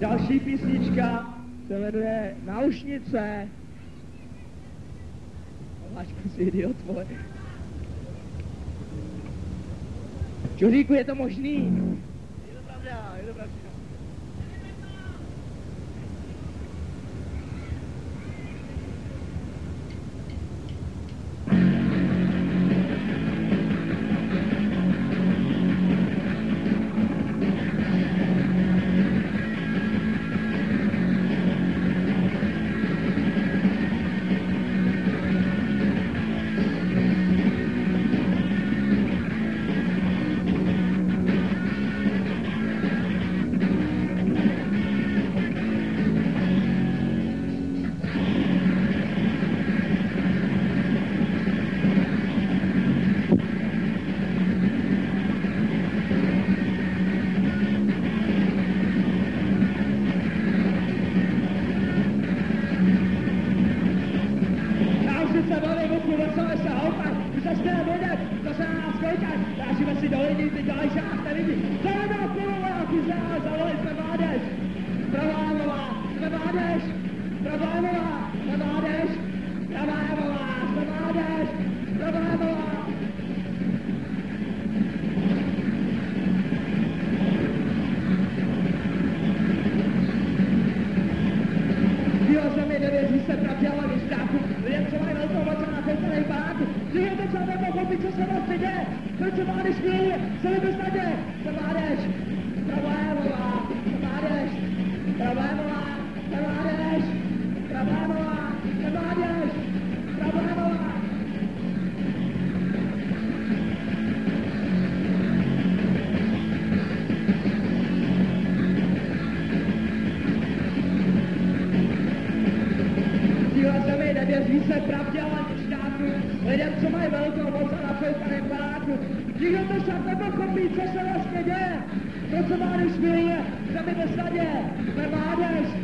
Další písnička se jmenuje Náušnice. Vášku si idiot, vole. Čuříku, je to možný? Je to pravda, je to pravda. Lidem, co mají velkou moc a napojkaném baráku. Nikdo to však nepochopí, co se vlastně děje. To, co má když miluje, zemi ve snadě, ve mládež,